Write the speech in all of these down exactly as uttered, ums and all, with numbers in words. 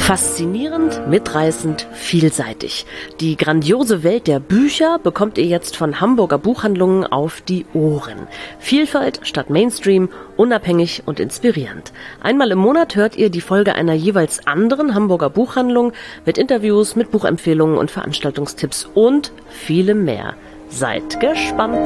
Faszinierend, mitreißend, vielseitig. Die grandiose Welt der Bücher bekommt ihr jetzt von Hamburger Buchhandlungen auf die Ohren. Vielfalt statt Mainstream, unabhängig und inspirierend. Einmal im Monat hört ihr die Folge einer jeweils anderen Hamburger Buchhandlung mit Interviews, mit Buchempfehlungen und Veranstaltungstipps und vielem mehr. Seid gespannt!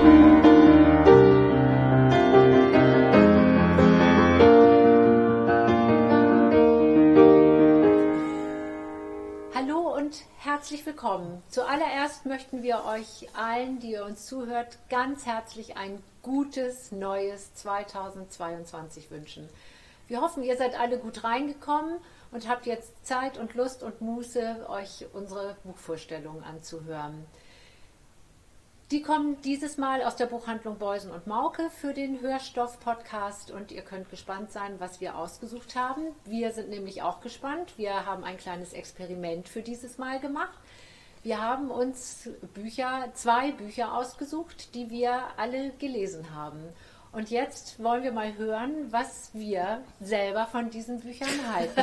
Herzlich willkommen. Zuallererst möchten wir euch allen, die ihr uns zuhört, ganz herzlich ein gutes, neues zweitausendzweiundzwanzig wünschen. Wir hoffen, ihr seid alle gut reingekommen und habt jetzt Zeit und Lust und Muße, euch unsere Buchvorstellungen anzuhören. Die kommen dieses Mal aus der Buchhandlung Beusen und Mauke für den Hörstoff-Podcast und ihr könnt gespannt sein, was wir ausgesucht haben. Wir sind nämlich auch gespannt. Wir haben ein kleines Experiment für dieses Mal gemacht. Wir haben uns Bücher, zwei Bücher ausgesucht, die wir alle gelesen haben. Und jetzt wollen wir mal hören, was wir selber von diesen Büchern halten.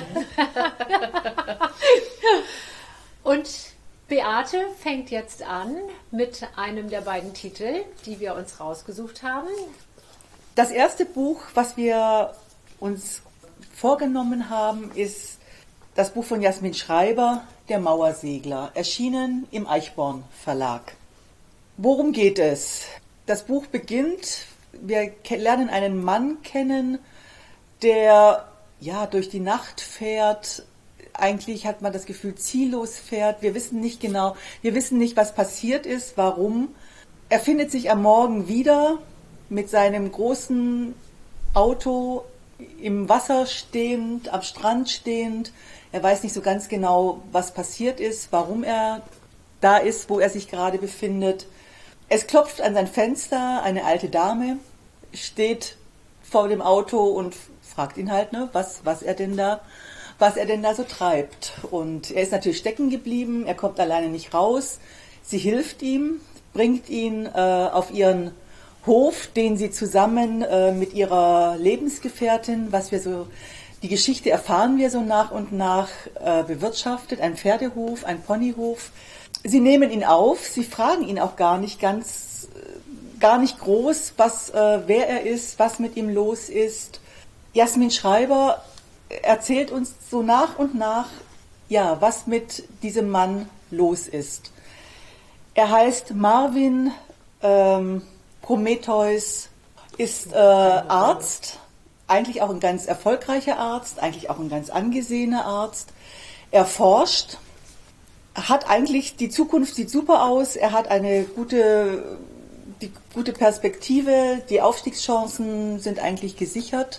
Und Beate fängt jetzt an mit einem der beiden Titel, die wir uns rausgesucht haben. Das erste Buch, was wir uns vorgenommen haben, ist das Buch von Jasmin Schreiber, Der Mauersegler, erschienen im Eichborn Verlag. Worum geht es? Das Buch beginnt, wir lernen einen Mann kennen, der ja durch die Nacht fährt. Eigentlich hat man das Gefühl, ziellos fährt. Wir wissen nicht genau, wir wissen nicht, was passiert ist, warum. Er findet sich am Morgen wieder mit seinem großen Auto im Wasser stehend, am Strand stehend. Er weiß nicht so ganz genau, was passiert ist, warum er da ist, wo er sich gerade befindet. Es klopft an sein Fenster, eine alte Dame steht vor dem Auto und fragt ihn halt, ne, was, was er denn da was er denn da so treibt. Und er ist natürlich stecken geblieben, er kommt alleine nicht raus. Sie hilft ihm, bringt ihn äh, auf ihren Hof, den sie zusammen äh, mit ihrer Lebensgefährtin, was wir so, die Geschichte erfahren wir so nach und nach, äh, bewirtschaftet, ein Pferdehof, ein Ponyhof. Sie nehmen ihn auf, sie fragen ihn auch gar nicht ganz, äh, gar nicht groß, was, äh, wer er ist, was mit ihm los ist. Jasmin Schreiber erzählt uns so nach und nach, ja, was mit diesem Mann los ist. Er heißt Marvin ähm, Prometheus, ist äh, Arzt, eigentlich auch ein ganz erfolgreicher Arzt, eigentlich auch ein ganz angesehener Arzt. Er forscht, hat eigentlich, die Zukunft sieht super aus, er hat eine gute, die gute Perspektive, die Aufstiegschancen sind eigentlich gesichert.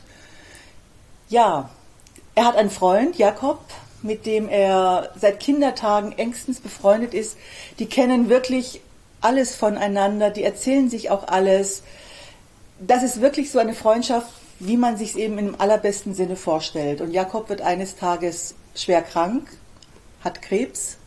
Ja, er hat einen Freund, Jakob, mit dem er seit Kindertagen engstens befreundet ist. Die kennen wirklich alles voneinander, die erzählen sich auch alles. Das ist wirklich so eine Freundschaft, wie man sich es eben im allerbesten Sinne vorstellt. Und Jakob wird eines Tages schwer krank, hat Krebs.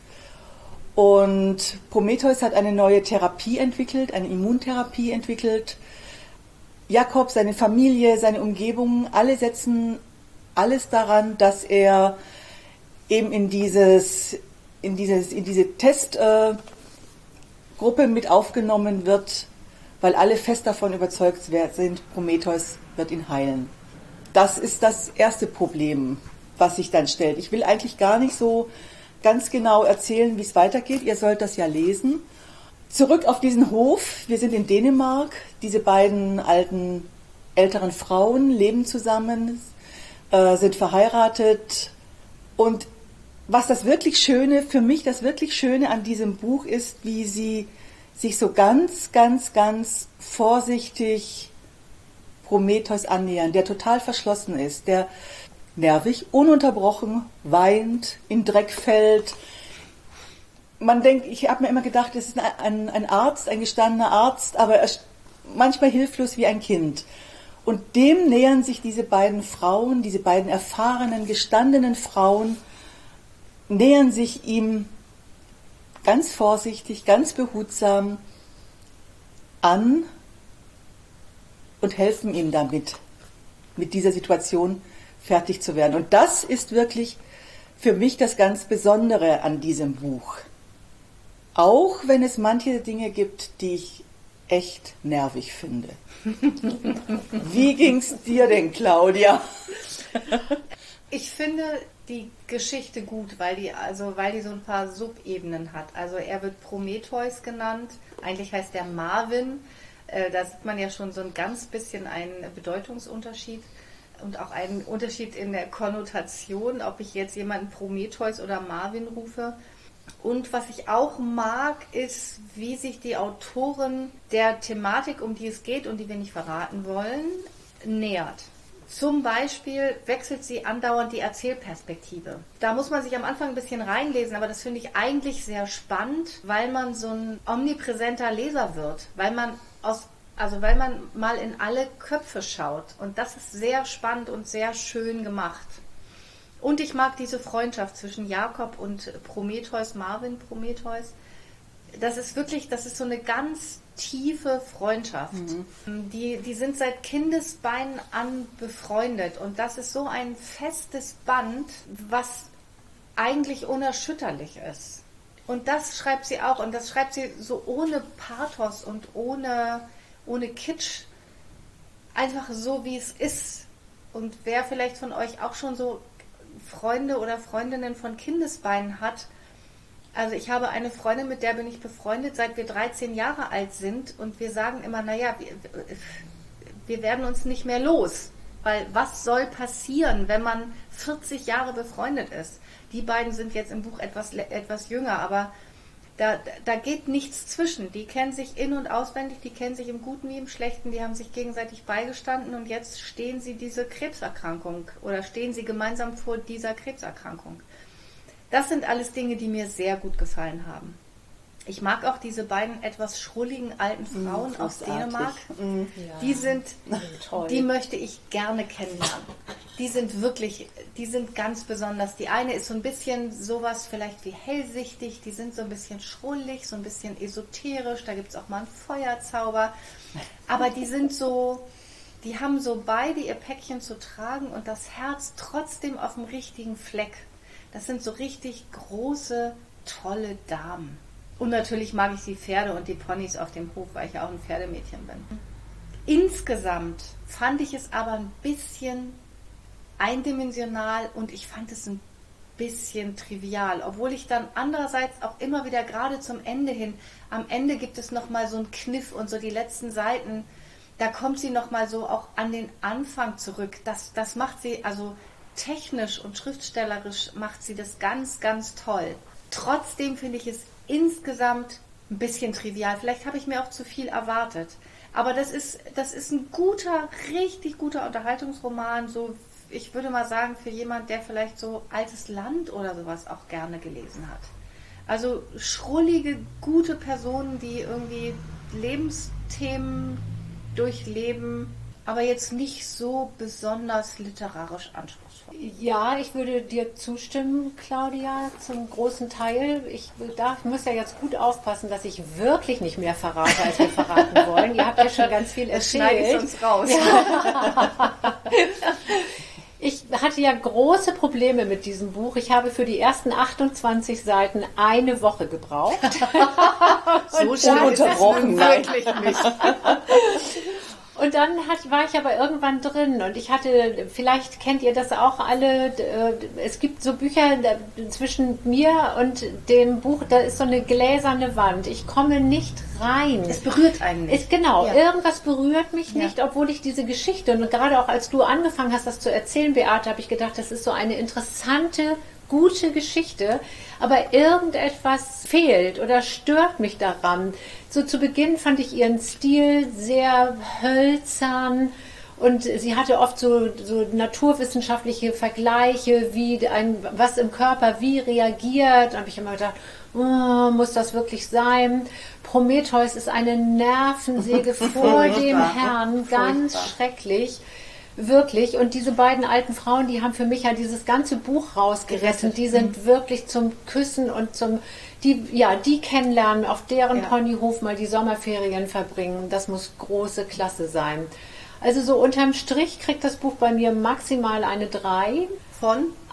Und Prometheus hat eine neue Therapie entwickelt, eine Immuntherapie entwickelt. Jakob, seine Familie, seine Umgebung, alle setzen alles daran, dass er eben in dieses, in dieses, in diese Testgruppe äh, mit aufgenommen wird, weil alle fest davon überzeugt sind, Prometheus wird ihn heilen. Das ist das erste Problem, was sich dann stellt. Ich will eigentlich gar nicht so ganz genau erzählen, wie es weitergeht. Ihr sollt das ja lesen. Zurück auf diesen Hof. Wir sind in Dänemark. Diese beiden alten, älteren Frauen leben zusammen, sind verheiratet. Und was das wirklich Schöne, für mich das wirklich Schöne an diesem Buch ist, wie sie sich so ganz, ganz, ganz vorsichtig Prometheus annähern, der total verschlossen ist, der nervig, ununterbrochen weint, in Dreck fällt. Man denkt, ich habe mir immer gedacht, es ist ein, ein Arzt, ein gestandener Arzt, aber er ist manchmal hilflos wie ein Kind. Und dem nähern sich diese beiden Frauen, diese beiden erfahrenen, gestandenen Frauen, nähern sich ihm ganz vorsichtig, ganz behutsam an und helfen ihm damit, mit dieser Situation fertig zu werden. Und das ist wirklich für mich das ganz Besondere an diesem Buch. Auch wenn es manche Dinge gibt, die ich echt nervig finde. Wie ging's dir denn, Claudia? Ich finde die Geschichte gut, weil die, also, weil die so ein paar Subebenen hat. Also er wird Prometheus genannt, eigentlich heißt er Marvin. Äh, da sieht man ja schon so ein ganz bisschen einen Bedeutungsunterschied und auch einen Unterschied in der Konnotation, ob ich jetzt jemanden Prometheus oder Marvin rufe. Und was ich auch mag, ist, wie sich die Autorin der Thematik, um die es geht und die wir nicht verraten wollen, nähert. Zum Beispiel wechselt sie andauernd die Erzählperspektive. Da muss man sich am Anfang ein bisschen reinlesen, aber das finde ich eigentlich sehr spannend, weil man so ein omnipräsenter Leser wird, weil man aus, also weil man mal in alle Köpfe schaut. Und das ist sehr spannend und sehr schön gemacht. Und ich mag diese Freundschaft zwischen Jakob und Prometheus, Marvin Prometheus. Das ist wirklich, das ist so eine ganz tiefe Freundschaft. Mhm. Die, die sind seit Kindesbeinen an befreundet. Und das ist so ein festes Band, was eigentlich unerschütterlich ist. Und das schreibt sie auch. Und das schreibt sie so ohne Pathos und ohne, ohne Kitsch. Einfach so, wie es ist. Und wer vielleicht von euch auch schon so Freunde oder Freundinnen von Kindesbeinen hat. Also ich habe eine Freundin, mit der bin ich befreundet, seit wir dreizehn Jahre alt sind und wir sagen immer, naja, wir, wir werden uns nicht mehr los, weil was soll passieren, wenn man vierzig Jahre befreundet ist? Die beiden sind jetzt im Buch etwas, etwas jünger, aber da, da geht nichts zwischen. Die kennen sich in- und auswendig, die kennen sich im Guten wie im Schlechten, die haben sich gegenseitig beigestanden und jetzt stehen sie diese Krebserkrankung oder stehen sie gemeinsam vor dieser Krebserkrankung. Das sind alles Dinge, die mir sehr gut gefallen haben. Ich mag auch diese beiden etwas schrulligen alten Frauen mm, aus Dänemark. Mm, ja. Die sind, Toll. Die möchte ich gerne kennenlernen. Die sind wirklich, die sind ganz besonders. Die eine ist so ein bisschen sowas vielleicht wie hellsichtig, die sind so ein bisschen schrullig, so ein bisschen esoterisch, da gibt es auch mal einen Feuerzauber. Aber die sind so, die haben so beide ihr Päckchen zu tragen und das Herz trotzdem auf dem richtigen Fleck. Das sind so richtig große, tolle Damen. Und natürlich mag ich die Pferde und die Ponys auf dem Hof, weil ich ja auch ein Pferdemädchen bin. Insgesamt fand ich es aber ein bisschen eindimensional und ich fand es ein bisschen trivial, obwohl ich dann andererseits auch immer wieder gerade zum Ende hin, am Ende gibt es nochmal so einen Kniff und so die letzten Seiten, da kommt sie nochmal so auch an den Anfang zurück. Das, das macht sie, also technisch und schriftstellerisch macht sie das ganz, ganz toll. Trotzdem finde ich es insgesamt ein bisschen trivial. Vielleicht habe ich mir auch zu viel erwartet. Aber das ist, das ist ein guter, richtig guter Unterhaltungsroman, so ich würde mal sagen, für jemand, der vielleicht so Altes Land oder sowas auch gerne gelesen hat. Also schrullige, gute Personen, die irgendwie Lebensthemen durchleben, aber jetzt nicht so besonders literarisch anspruchsvoll. Ja, ich würde dir zustimmen, Claudia, zum großen Teil. Ich darf, muss ja jetzt gut aufpassen, dass ich wirklich nicht mehr verrate, als wir verraten wollen. Ihr habt ja schon ganz viel erzählt. Das schneide ich uns raus. Ja. Ich hatte ja große Probleme mit diesem Buch. Ich habe für die ersten achtundzwanzig Seiten eine Woche gebraucht. So schnell unterbrochen, wirklich nicht. Und dann hat, war ich aber irgendwann drin und ich hatte, vielleicht kennt ihr das auch alle, es gibt so Bücher zwischen mir und dem Buch, da ist so eine gläserne Wand. Ich komme nicht rein. Es berührt einen nicht. Ist, genau, ja. Irgendwas berührt mich nicht, ja. Obwohl ich diese Geschichte, und gerade auch als du angefangen hast, das zu erzählen, Beate, habe ich gedacht, das ist so eine interessante, gute Geschichte, aber irgendetwas fehlt oder stört mich daran. So zu Beginn fand ich ihren Stil sehr hölzern und sie hatte oft so, so naturwissenschaftliche Vergleiche, wie ein, was im Körper wie reagiert. Da habe ich immer gedacht, oh, muss das wirklich sein? Prometheus ist eine Nervensäge vor dem Herrn, ganz Furchtbar. Schrecklich. Wirklich. Und diese beiden alten Frauen, die haben für mich ja dieses ganze Buch rausgerissen. Die sind wirklich zum Küssen und zum, die, ja, die kennenlernen, auf deren ja. Ponyhof mal die Sommerferien verbringen. Das muss große Klasse sein. Also so unterm Strich kriegt das Buch bei mir maximal eine drei. Von?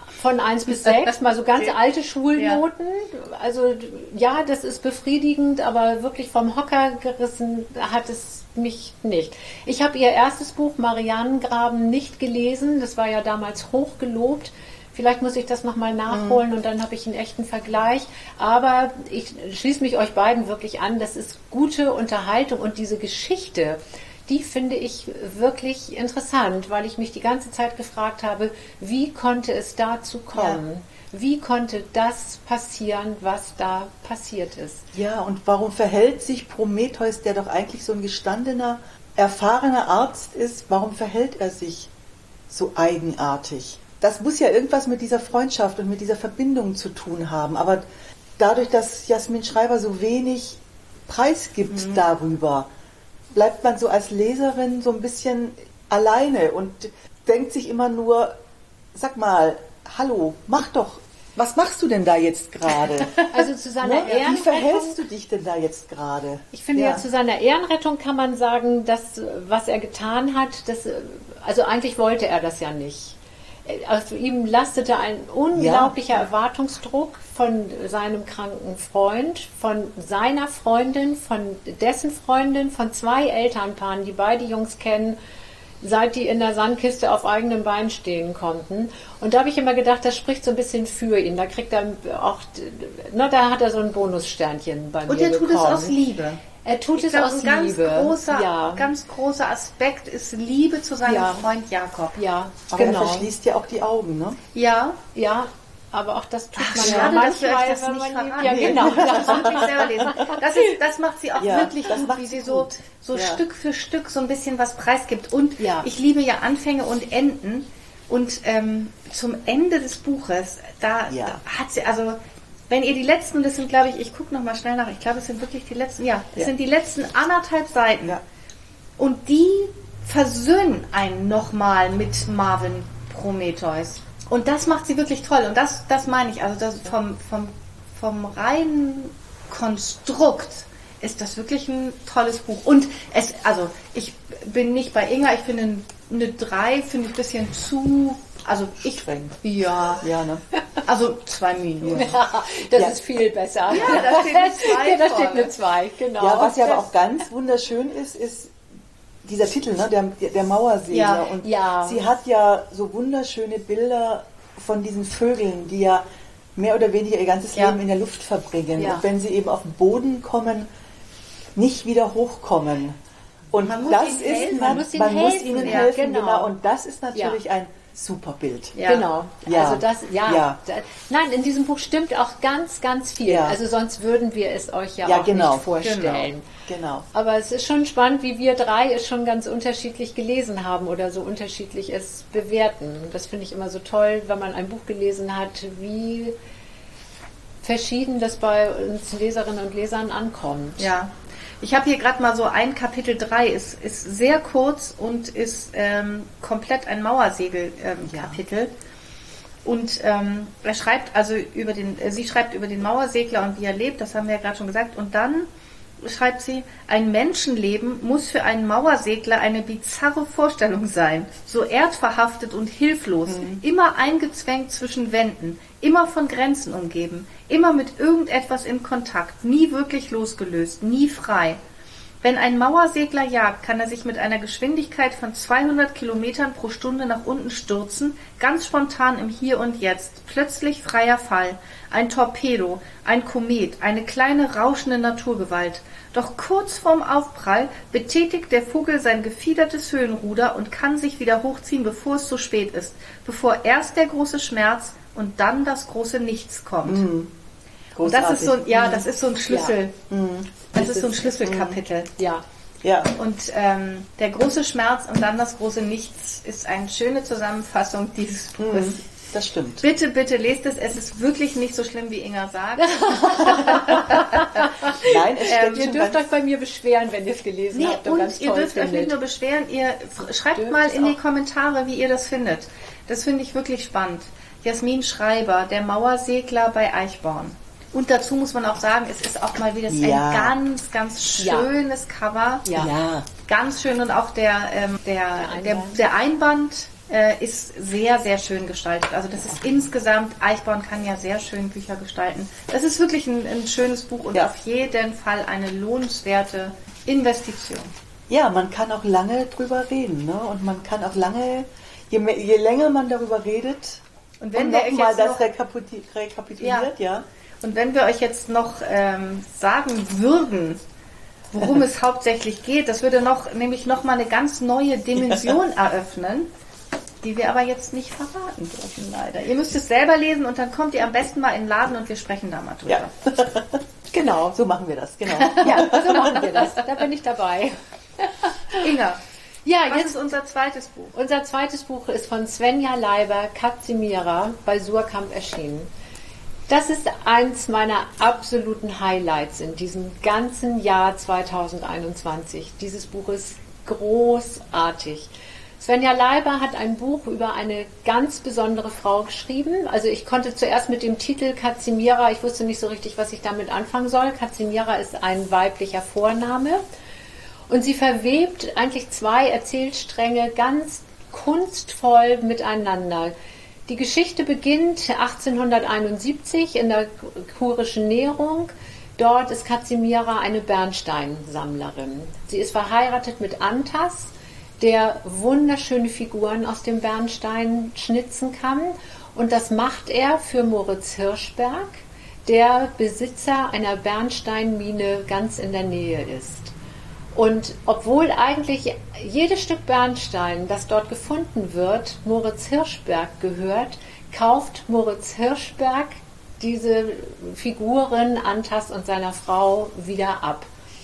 von eins bis sechs, mal so ganz alte Schulnoten. Ja. Also ja, das ist befriedigend, aber wirklich vom Hocker gerissen hat es mich nicht. Ich habe ihr erstes Buch Marianengraben nicht gelesen, das war ja damals hochgelobt. Vielleicht muss ich das nochmal nachholen und dann habe ich einen echten Vergleich. Aber ich schließe mich euch beiden wirklich an, das ist gute Unterhaltung und diese Geschichte, die finde ich wirklich interessant, weil ich mich die ganze Zeit gefragt habe, wie konnte es dazu kommen? Ja. Wie konnte das passieren, was da passiert ist? Ja, und warum verhält sich Prometheus, der doch eigentlich so ein gestandener, erfahrener Arzt ist, warum verhält er sich so eigenartig? Das muss ja irgendwas mit dieser Freundschaft und mit dieser Verbindung zu tun haben. Aber dadurch, dass Jasmin Schreiber so wenig preisgibt mhm. darüber, bleibt man so als Leserin so ein bisschen alleine und denkt sich immer nur, sag mal, hallo, mach doch, was machst du denn da jetzt gerade? Also zu seiner ne? Ehrenrettung. Wie verhältst du dich denn da jetzt gerade? Ich finde ja. ja, zu seiner Ehrenrettung kann man sagen, dass was er getan hat, das, also eigentlich wollte er das ja nicht. Auf ihm lastete ein unglaublicher ja. Erwartungsdruck von seinem kranken Freund, von seiner Freundin, von dessen Freundin, von zwei Elternpaaren, die beide Jungs kennen, seit die in der Sandkiste auf eigenen Beinen stehen konnten. Und da habe ich immer gedacht, das spricht so ein bisschen für ihn. Da kriegt er auch, na, da hat er so ein Bonussternchen bei mir bekommen. Und er tut es aus Liebe. Er tut ich es glaub, aus ein ganz Liebe. Großer, ja. ganz großer Aspekt ist Liebe zu seinem ja. Freund Jakob. Ja, aber genau. er verschließt ja auch die Augen, ne? Ja. Ja, aber auch das tut man Ach, ja schade, manchmal, dass wir euch das wenn nicht man verraten. liebt. Ja, genau. Das muss ich selber lesen. Das, ist, das macht sie auch ja, wirklich gut, wie sie so, gut. so ja. Stück für Stück so ein bisschen was preisgibt. Und ja. ich liebe ja Anfänge und Enden. Und ähm, zum Ende des Buches, da, ja. da hat sie, also wenn ihr die letzten, das sind glaube ich, ich gucke nochmal schnell nach, ich glaube es sind wirklich die letzten, ja, es ja. sind die letzten anderthalb Seiten. Ja. Und die versöhnen einen nochmal mit Marvin Prometheus. Und das macht sie wirklich toll. Und das, das meine ich, also das vom, vom, vom reinen Konstrukt ist das wirklich ein tolles Buch. Und es, also ich bin nicht bei Inga, ich finde eine drei, finde ich ein bisschen zu, also ich, streng. Ja, ja ne? Also zwei Minuten. Ja, das ja. ist viel besser. Ja, da steht eine zwei. Ja, da steht eine zwei, genau. Ja, was ja aber auch ganz wunderschön ist, ist dieser Titel, ne, der, der Mauersegler. Ja, und ja. sie hat ja so wunderschöne Bilder von diesen Vögeln, die ja mehr oder weniger ihr ganzes ja. Leben in der Luft verbringen. Ja. Und wenn sie eben auf den Boden kommen, nicht wieder hochkommen. Und man muss das ihnen ist, helfen. man, man muss ihnen man muss helfen. ihnen Ja, helfen, genau. genau. Und das ist natürlich ja. ein super Bild. Ja. Genau. Ja. Also das, ja. Ja. Da, nein, in diesem Buch stimmt auch ganz, ganz viel. Ja. Also sonst würden wir es euch ja, Ja, auch genau. nicht vorstellen. Genau. genau. Aber es ist schon spannend, wie wir drei es schon ganz unterschiedlich gelesen haben oder so unterschiedlich es bewerten. Das finde ich immer so toll, wenn man ein Buch gelesen hat, wie verschieden das bei uns Leserinnen und Lesern ankommt. Ja. Ich habe hier gerade mal so ein Kapitel drei, ist, ist sehr kurz und ist ähm, komplett ein Mauersegel-Kapitel. Ähm, ja. Und ähm, er schreibt also über den, äh, sie schreibt über den Mauersegler und wie er lebt, das haben wir ja gerade schon gesagt. Und dann schreibt sie, ein Menschenleben muss für einen Mauersegler eine bizarre Vorstellung sein. So erdverhaftet und hilflos, mhm. immer eingezwängt zwischen Wänden, immer von Grenzen umgeben, immer mit irgendetwas in Kontakt, nie wirklich losgelöst, nie frei. Wenn ein Mauersegler jagt, kann er sich mit einer Geschwindigkeit von zweihundert Kilometern pro Stunde nach unten stürzen, ganz spontan im Hier und Jetzt, plötzlich freier Fall, ein Torpedo, ein Komet, eine kleine rauschende Naturgewalt. Doch kurz vorm Aufprall betätigt der Vogel sein gefiedertes Höhenruder und kann sich wieder hochziehen, bevor es zu spät ist, bevor erst der große Schmerz und dann das große Nichts kommt. Mhm. Und das ist so, ja, das ist so ein Schlüssel. Ja. Mhm. Das, das ist so ein Schlüsselkapitel. Ja. Ja. Und ähm, der große Schmerz und dann das große Nichts ist eine schöne Zusammenfassung dieses Buches. Mhm. Das stimmt. Bitte, bitte lest es. Es ist wirklich nicht so schlimm, wie Inga sagt. Nein, es ähm, ihr dürft euch bei mir beschweren, wenn ihr es gelesen nee, habt. Und, ganz ihr toll dürft findet. euch nicht nur beschweren, ihr schreibt Dürft mal in die auch. Kommentare, wie ihr das findet. Das finde ich wirklich spannend. Jasmin Schreiber, der Mauersegler bei Eichborn. Und dazu muss man auch sagen, es ist auch mal wieder Ja. ein ganz, ganz schönes ja. Cover. Ja. Ja. Ganz schön und auch der, ähm, der, der, Einband. der Einband äh, ist sehr, sehr schön gestaltet. Also das ist insgesamt, Eichborn kann ja sehr schön Bücher gestalten. Das ist wirklich ein, ein schönes Buch und Ja. auf jeden Fall eine lohnenswerte Investition. Ja, man kann auch lange drüber reden, ne? Und man kann auch lange, je, mehr, je länger man darüber redet, Und wenn und wir euch nochmal jetzt das noch, rekapiti- rekapituliert, ja. und wenn wir euch jetzt noch ähm, sagen würden, worum es hauptsächlich geht, das würde noch nämlich noch mal eine ganz neue Dimension eröffnen, die wir aber jetzt nicht verraten dürfen, leider. Ihr müsst es selber lesen und dann kommt ihr am besten mal in den Laden und wir sprechen da mal drüber. Ja. Genau. So machen wir das, genau. Ja, so machen wir das. Da bin ich dabei. Inga, Ja, was jetzt ist unser zweites Buch? unser zweites Buch ist von Svenja Leiber, Kazimira, bei Surkamp erschienen. Das ist eins meiner absoluten Highlights in diesem ganzen Jahr zweitausendeinundzwanzig. Dieses Buch ist großartig. Svenja Leiber hat ein Buch über eine ganz besondere Frau geschrieben. Also ich konnte zuerst mit dem Titel Kazimira, ich wusste nicht so richtig, was ich damit anfangen soll. Kazimira ist ein weiblicher Vorname. Und sie verwebt eigentlich zwei Erzählstränge ganz kunstvoll miteinander. Die Geschichte beginnt achtzehnhunderteinundsiebzig in der kurischen Näherung. Dort ist Kazimira eine Bernsteinsammlerin. Sie ist verheiratet mit Antas, der wunderschöne Figuren aus dem Bernstein schnitzen kann. Und das macht er für Moritz Hirschberg, der Besitzer einer Bernsteinmine ganz in der Nähe ist. Und obwohl eigentlich jedes Stück Bernstein, das dort gefunden wird, Moritz Hirschberg gehört, kauft Moritz Hirschberg diese Figuren Antas und seiner Frau wieder ab.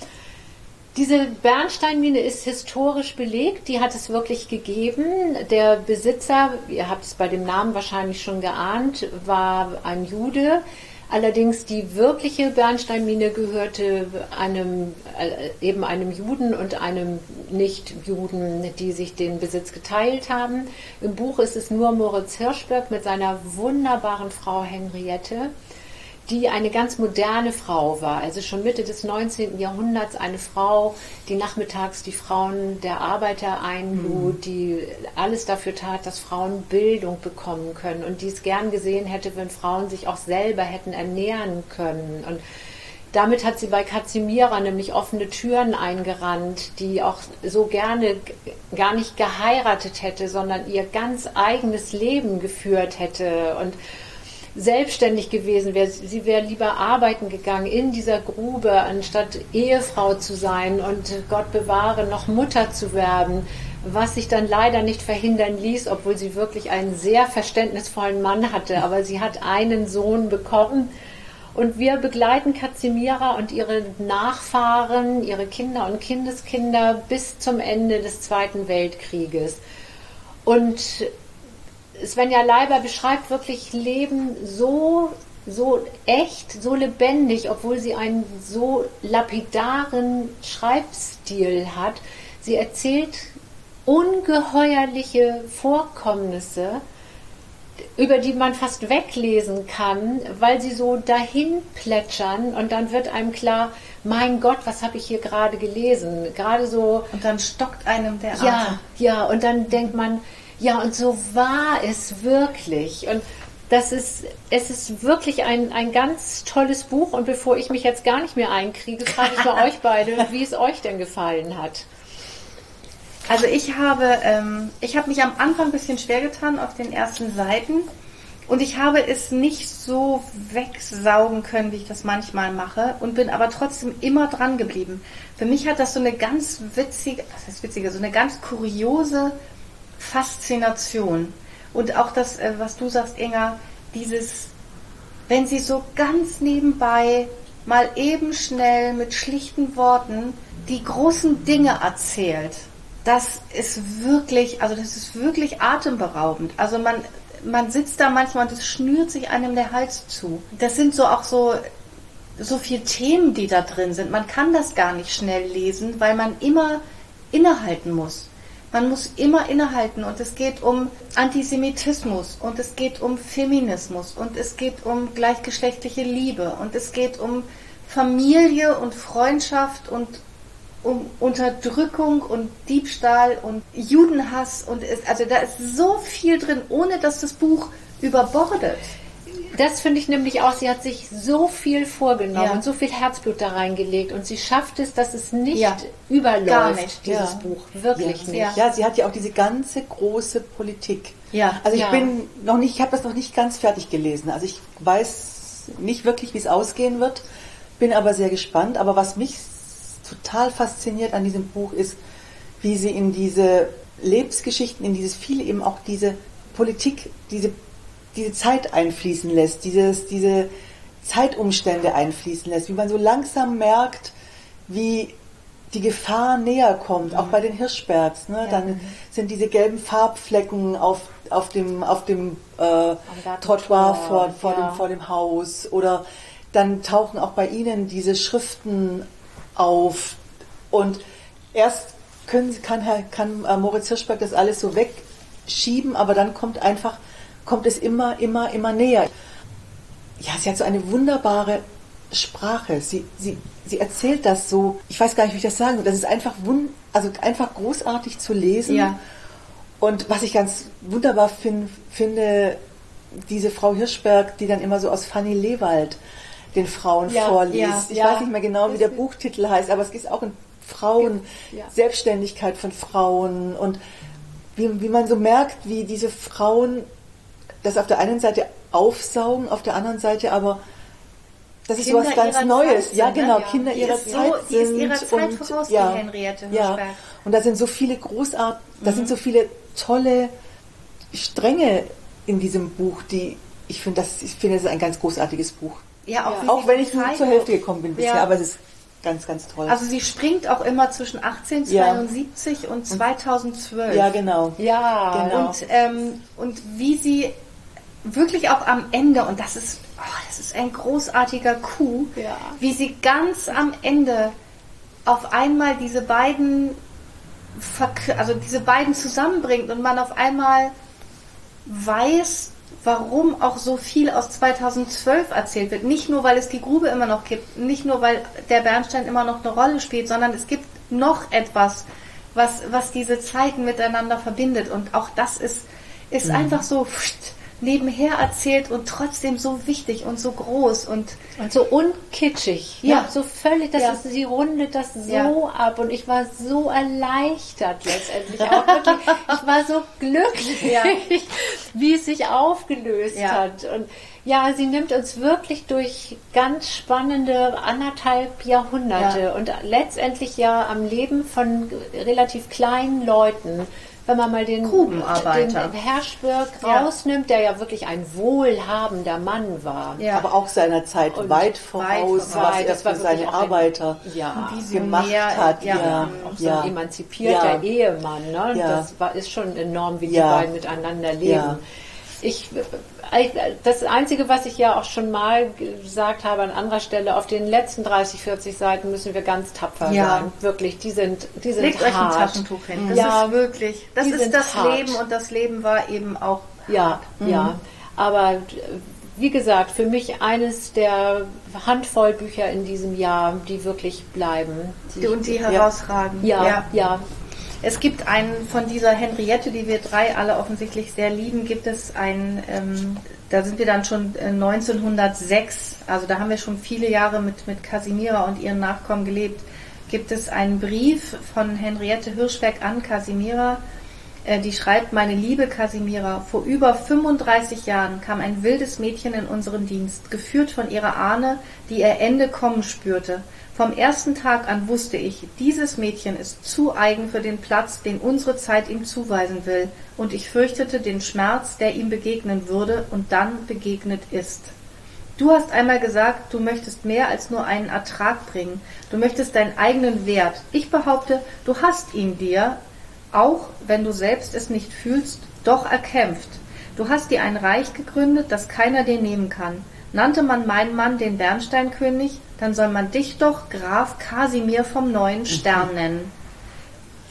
Diese Bernsteinmine ist historisch belegt, die hat es wirklich gegeben. Der Besitzer, ihr habt es bei dem Namen wahrscheinlich schon geahnt, war ein Jude. Allerdings die wirkliche Bernsteinmine gehörte einem, äh, eben einem Juden und einem Nicht-Juden, die sich den Besitz geteilt haben. Im Buch ist es nur Moritz Hirschberg mit seiner wunderbaren Frau Henriette, die eine ganz moderne Frau war, also schon Mitte des neunzehnten Jahrhunderts eine Frau, die nachmittags die Frauen der Arbeiter einlud, mhm. die alles dafür tat, dass Frauen Bildung bekommen können und die es gern gesehen hätte, wenn Frauen sich auch selber hätten ernähren können. Und damit hat sie bei Kazimira nämlich offene Türen eingerannt, die auch so gerne gar nicht geheiratet hätte, sondern ihr ganz eigenes Leben geführt hätte und selbstständig gewesen wäre. Sie wäre lieber arbeiten gegangen in dieser Grube, anstatt Ehefrau zu sein und Gott bewahre, noch Mutter zu werden, was sich dann leider nicht verhindern ließ, obwohl sie wirklich einen sehr verständnisvollen Mann hatte. Aber sie hat einen Sohn bekommen und wir begleiten Kazimira und ihre Nachfahren, ihre Kinder und Kindeskinder bis zum Ende des Zweiten Weltkrieges. Und Svenja Leiber beschreibt wirklich Leben so, so echt, so lebendig, obwohl sie einen so lapidaren Schreibstil hat. Sie erzählt ungeheuerliche Vorkommnisse, über die man fast weglesen kann, weil sie so dahin plätschern und dann wird einem klar, mein Gott, was habe ich hier gerade gelesen? Gerade so. Und dann stockt einem der Atem. Ja, ja, und dann denkt man, ja, und so war es wirklich. Und das ist, es ist wirklich ein, ein ganz tolles Buch. Und bevor ich mich jetzt gar nicht mehr einkriege, frage ich mal euch beide, wie es euch denn gefallen hat. Also ich habe, ähm, ich habe mich am Anfang ein bisschen schwer getan auf den ersten Seiten. Und ich habe es nicht so wegsaugen können, wie ich das manchmal mache. Und bin aber trotzdem immer dran geblieben. Für mich hat das so eine ganz witzige, was heißt witzige, so eine ganz kuriose Faszination. Und auch das, was du sagst, Inga, dieses, wenn sie so ganz nebenbei mal eben schnell mit schlichten Worten die großen Dinge erzählt, das ist wirklich, also das ist wirklich atemberaubend. Also man, man sitzt da manchmal und es schnürt sich einem der Hals zu. Das sind so auch so, so viele Themen, die da drin sind. Man kann das gar nicht schnell lesen, weil man immer innehalten muss. Man muss immer innehalten und es geht um Antisemitismus und es geht um Feminismus und es geht um gleichgeschlechtliche Liebe und es geht um Familie und Freundschaft und um Unterdrückung und Diebstahl und Judenhass und es, also da ist so viel drin, ohne dass das Buch überbordet. Das finde ich nämlich auch, sie hat sich so viel vorgenommen Ja. und so viel Herzblut da reingelegt und sie schafft es, dass es nicht Ja. überläuft, Gar nicht. dieses Ja. Buch. Wirklich ja. nicht. Ja. Ja, sie hat ja auch diese ganze große Politik. Ja. Also ich Ja. bin noch nicht, ich habe das noch nicht ganz fertig gelesen. Also ich weiß nicht wirklich, wie es ausgehen wird, bin aber sehr gespannt. Aber was mich total fasziniert an diesem Buch ist, wie sie in diese Lebensgeschichten, in dieses viele eben auch diese Politik, diese diese Zeit einfließen lässt, dieses, diese Zeitumstände einfließen lässt, wie man so langsam merkt, wie die Gefahr näher kommt, auch bei den Hirschbergs. Ne? Ja. Dann sind diese gelben Farbflecken auf, auf dem, auf dem äh, Trottoir vor, vor, ja. dem, vor dem Haus, oder dann tauchen auch bei ihnen diese Schriften auf und erst können, kann, Herr, kann äh, Moritz Hirschberg das alles so wegschieben, aber dann kommt einfach kommt es immer, immer, immer näher. Ja, sie hat so eine wunderbare Sprache. Sie, sie, sie erzählt das so, ich weiß gar nicht, wie ich das sagen soll. Das ist einfach wund, also einfach großartig zu lesen. Ja. Und was ich ganz wunderbar find, finde, diese Frau Hirschberg, die dann immer so aus Fanny Lewald den Frauen Ja, vorliest. ja, ich ja. weiß nicht mehr genau, wie der Buchtitel heißt, aber es geht auch in Frauen, Ja. Selbstständigkeit von Frauen und wie, wie man so merkt, wie diese Frauen das auf der einen Seite aufsaugen, auf der anderen Seite aber das ist Kinder was ganz ihrer Neues. Zeit ja, sind, genau, ne? Kinder Die ihrer ist so- Zeit die ist sind. ihrer Zeit und, voraus, die ja, Henriette ja. Hirschberg. Und da sind so viele großart, da Mhm. sind so viele tolle Stränge in diesem Buch, die ich finde, das, ich finde, das ist ein ganz großartiges Buch. Ja, auch, Ja. wie Auch sie wenn die ich nur Zeit- zur Hälfte gekommen bin bisher, Ja. aber es ist ganz, ganz toll. Also sie springt auch immer zwischen achtzehnhundertzweiundsiebzig und zweitausendzwölf. ja, genau. Ja, Genau. Und, ähm, und wie sie wirklich auch am Ende, und das ist, oh, das ist ein großartiger Coup, Ja. wie sie ganz am Ende auf einmal diese beiden, verk- also diese beiden zusammenbringt und man auf einmal weiß, warum auch so viel aus zweitausendzwölf erzählt wird. Nicht nur, weil es die Grube immer noch gibt, nicht nur, weil der Bernstein immer noch eine Rolle spielt, sondern es gibt noch etwas, was, was diese Zeiten miteinander verbindet. Und auch das ist, ist Mhm. einfach so pft, nebenher erzählt und trotzdem so wichtig und so groß. Und und so unkitschig. Ja. Ja, so völlig, das Ja. ist, sie rundet das so Ja. ab und ich war so erleichtert letztendlich auch wirklich. Ich war so glücklich, Ja. wie es sich aufgelöst Ja. hat. Und ja, sie nimmt uns wirklich durch ganz spannende anderthalb Jahrhunderte Ja. und letztendlich ja am Leben von relativ kleinen Leuten. Wenn man mal den, Grubenarbeiter. den Herschberg Ja. rausnimmt, der ja wirklich ein wohlhabender Mann war. ja. Aber auch seiner Zeit Und weit voraus, voraus. was er Das war für wirklich seine auch ein- Arbeiter Ja. gemacht Visionär, hat. ja. Ja, Auch so ja. ein emanzipierter Ja. Ehemann, ne? Ja. Das war, ist schon enorm, wie die Ja. beiden miteinander leben. Ja. Ich, das Einzige, was ich ja auch schon mal gesagt habe an anderer Stelle, auf den letzten dreißig, vierzig Seiten müssen wir ganz tapfer Ja. sein. Wirklich, die sind, die sind Legt euch ein hart. Taschentuch hin. Das Ja, ist wirklich, das die ist sind das hart. Leben und das Leben war eben auch Ja, ja. Aber wie gesagt, für mich eines der Handvoll Bücher in diesem Jahr, die wirklich bleiben. die, und die herausragen. ja, ja, ja. Es gibt einen von dieser Henriette, die wir drei alle offensichtlich sehr lieben, gibt es einen, ähm, da sind wir dann schon äh, neunzehnhundertsechs, also da haben wir schon viele Jahre mit, mit Casimira und ihren Nachkommen gelebt, gibt es einen Brief von Henriette Hirschberg an Casimira, äh, die schreibt: Meine liebe Casimira, vor über fünfunddreißig Jahren kam ein wildes Mädchen in unseren Dienst, geführt von ihrer Ahne, die ihr Ende kommen spürte. Vom ersten Tag an wusste ich, dieses Mädchen ist zu eigen für den Platz, den unsere Zeit ihm zuweisen will, und ich fürchtete den Schmerz, der ihm begegnen würde und dann begegnet ist. Du hast einmal gesagt, du möchtest mehr als nur einen Ertrag bringen, du möchtest deinen eigenen Wert. Ich behaupte, du hast ihn dir, auch wenn du selbst es nicht fühlst, doch erkämpft. Du hast dir ein Reich gegründet, das keiner dir nehmen kann. Nannte man meinen Mann den Bernsteinkönig, dann soll man dich doch Graf Kasimir vom neuen Stern nennen.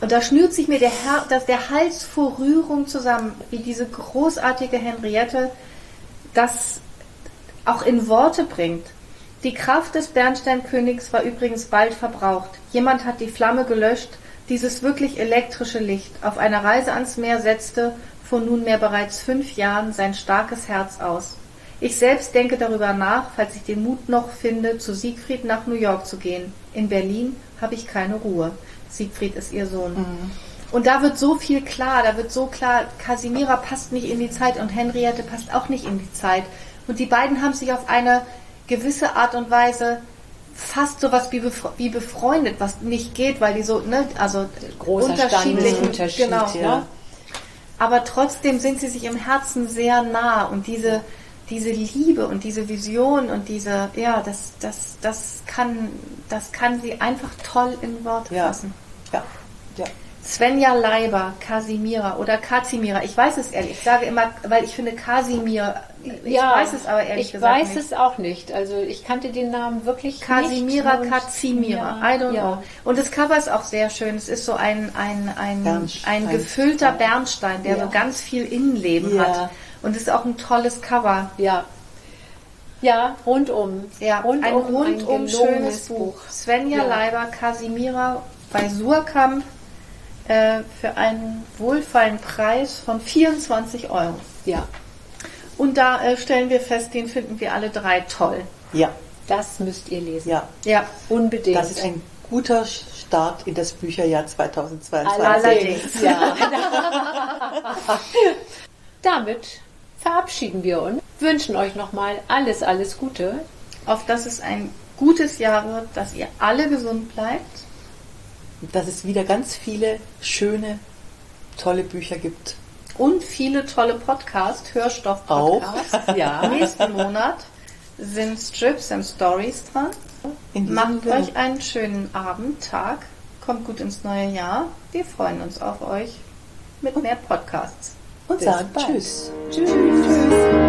Und da schnürt sich mir der, Her- das, der Hals vor Rührung zusammen, wie diese großartige Henriette das auch in Worte bringt. Die Kraft des Bernsteinkönigs war übrigens bald verbraucht. Jemand hat die Flamme gelöscht, dieses wirklich elektrische Licht. Auf einer Reise ans Meer setzte vor nunmehr bereits fünf Jahren sein starkes Herz aus. Ich selbst denke darüber nach, falls ich den Mut noch finde, zu Siegfried nach New York zu gehen. In Berlin habe ich keine Ruhe. Siegfried ist ihr Sohn. Mhm. Und da wird so viel klar, da wird so klar, Casimira passt nicht in die Zeit und Henriette passt auch nicht in die Zeit. Und die beiden haben sich auf eine gewisse Art und Weise fast sowas wie, befre- wie befreundet, was nicht geht, weil die so, ne, also großer unterschiedlichen, Unterschied, genau, ja. ne? Aber trotzdem sind sie sich im Herzen sehr nah und diese, diese Liebe und diese Vision und diese, ja, das, das, das kann, das kann sie einfach toll in Worte Ja. fassen. Ja, ja. Svenja Leiber, Casimira oder Kazimira. Ich weiß es ehrlich. Ich sage immer, weil ich finde Kasimir. Ich ja, weiß es aber ehrlich ich gesagt weiß nicht. es auch nicht. Also ich kannte den Namen wirklich Casimira, nicht. Kazimira. Ja, I don't ja. know. Und das Cover ist auch sehr schön. Es ist so ein, ein, ein, Bernstein. ein gefüllter Bernstein, der Ja. so ganz viel Innenleben Ja. hat. Und es ist auch ein tolles Cover. Ja. Ja, rundum. Ja, rundum ein rundum ein schönes gelungenes Buch. Svenja Ja. Leiber, Casimira bei Surkamp äh, für einen wohlfeilen Preis von vierundzwanzig Euro. Ja, Und da äh, stellen wir fest, den finden wir alle drei toll. Ja, das müsst ihr lesen. ja. Ja, Unbedingt. Das ist ein guter Start in das Bücherjahr zweitausendzweiundzwanzig. Allerdings, ja. Damit verabschieden wir uns. Wünschen euch nochmal alles, alles Gute. auf dass es ein gutes Jahr wird, dass ihr alle gesund bleibt. Dass es wieder ganz viele schöne, tolle Bücher gibt. Und viele tolle Podcasts, Hörstoff-Podcasts. Ja. Nächsten Monat sind Strips and Stories dran. In diesem Macht Sinne. euch einen schönen Abend, Tag. Kommt gut ins neue Jahr. Wir freuen uns auf euch mit mehr Podcasts. Und Bis sagen bald. Tschüss. Tschüss. Tschüss.